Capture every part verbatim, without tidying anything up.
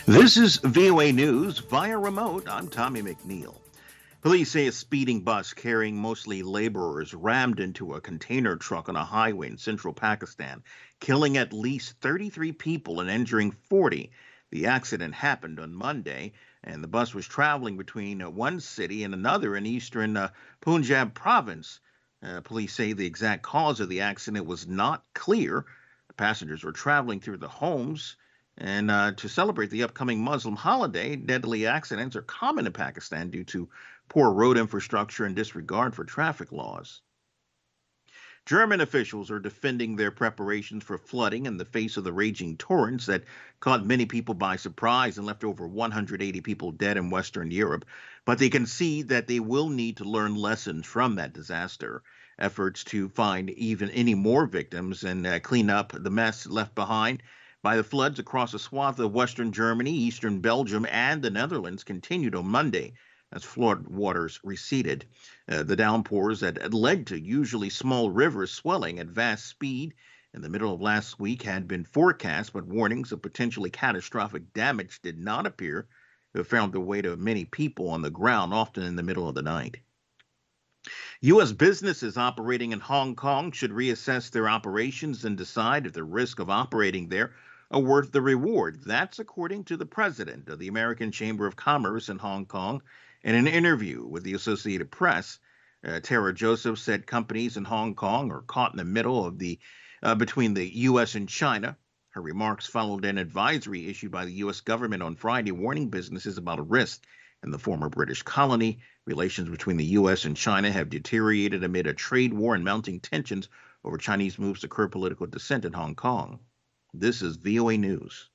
This is V O A News via remote. I'm Tommy McNeil. Police say a speeding bus carrying mostly laborers rammed into a container truck on a highway in central Pakistan, killing at least thirty-three people and injuring forty. The accident happened on Monday, and the bus was traveling between uh, one city and another in eastern uh, Punjab province. Uh, police say the exact cause of the accident was not clear. The passengers were traveling through the homes. And uh, to celebrate the upcoming Muslim holiday, deadly accidents are common in Pakistan due to poor road infrastructure and disregard for traffic laws. German officials are defending their preparations for flooding in the face of the raging torrents that caught many people by surprise and left over one hundred eighty people dead in Western Europe. But they concede that they will need to learn lessons from that disaster. Efforts to find even any more victims and uh, clean up the mess left behind by the floods across a swath of western Germany, eastern Belgium, and the Netherlands continued on Monday as flood waters receded. Uh, the downpours that led to usually small rivers swelling at vast speed in the middle of last week had been forecast, but warnings of potentially catastrophic damage did not appear to have found their way to many people on the ground, often in the middle of the night. U S businesses operating in Hong Kong should reassess their operations and decide if the risk of operating there are worth the reward. That's according to the president of the American Chamber of Commerce in Hong Kong. In an interview with the Associated Press, uh, Tara Joseph said companies in Hong Kong are caught in the middle of the uh, between the U S and China. Her remarks followed an advisory issued by the U S government on Friday warning businesses about a risk in the former British colony. Relations between the U S and China have deteriorated amid a trade war and mounting tensions over Chinese moves to curb political dissent in Hong Kong. This is V O A News.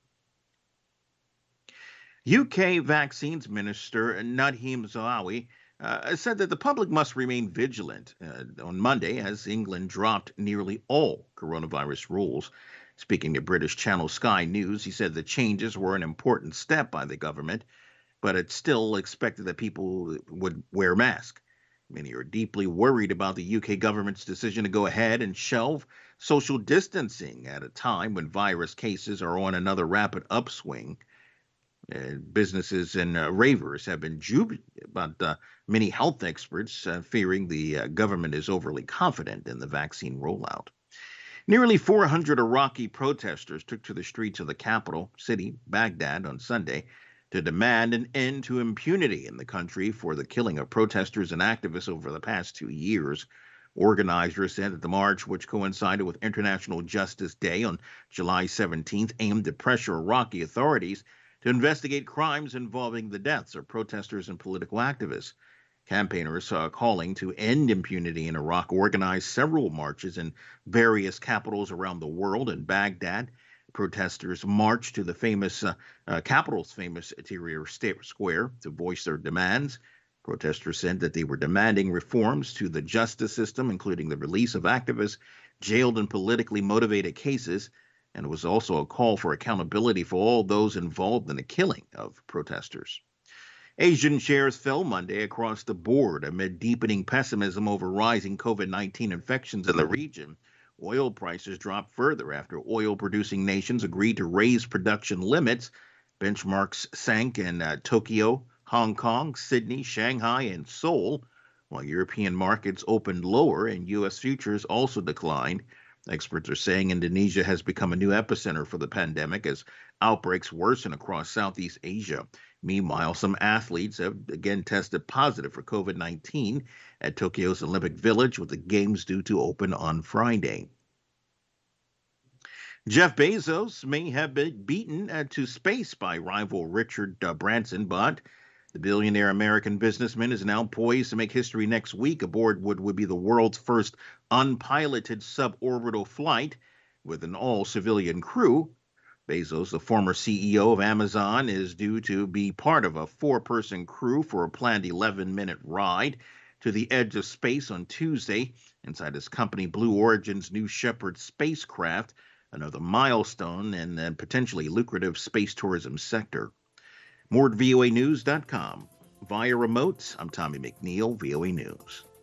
U K Vaccines Minister Nadhim Zahawi uh, said that the public must remain vigilant uh, on Monday as England dropped nearly all coronavirus rules. Speaking to British channel Sky News, he said the changes were an important step by the government, but it's still expected that people would wear masks. Many are deeply worried about the U K government's decision to go ahead and shelve social distancing at a time when virus cases are on another rapid upswing. Uh, businesses and uh, ravers have been jubilant, but uh, many health experts uh, fearing the uh, government is overly confident in the vaccine rollout. Nearly four hundred Iraqi protesters took to the streets of the capital city, Baghdad, on Sunday to demand an end to impunity in the country for the killing of protesters and activists over the past two years. Organizers said that the march, which coincided with International Justice Day on July seventeenth, aimed to pressure Iraqi authorities to investigate crimes involving the deaths of protesters and political activists. Campaigners uh, calling to end impunity in Iraq organized several marches in various capitals around the world. In Baghdad, protesters marched to the famous uh, uh, capital's famous Tahrir Square to voice their demands. Protesters said that they were demanding reforms to the justice system, including the release of activists jailed in politically motivated cases, and it was also a call for accountability for all those involved in the killing of protesters. Asian shares fell Monday across the board amid deepening pessimism over rising COVID nineteen infections in the region. Oil prices dropped further after oil-producing nations agreed to raise production limits. Benchmarks sank in uh, Tokyo, Hong Kong, Sydney, Shanghai, and Seoul, while European markets opened lower and U S futures also declined. Experts are saying Indonesia has become a new epicenter for the pandemic as outbreaks worsen across Southeast Asia. Meanwhile, some athletes have again tested positive for COVID nineteen at Tokyo's Olympic Village, with the games due to open on Friday. Jeff Bezos may have been beaten uh, to space by rival Richard uh, Branson, but the billionaire American businessman is now poised to make history next week aboard what would be the world's first unpiloted suborbital flight with an all-civilian crew. Bezos, the former C E O of Amazon, is due to be part of a four-person crew for a planned eleven-minute ride to the edge of space on Tuesday inside his company Blue Origin's New Shepard spacecraft, another milestone in the potentially lucrative space tourism sector. More at V O A News dot com. Via remote, I'm Tommy McNeil, V O A News.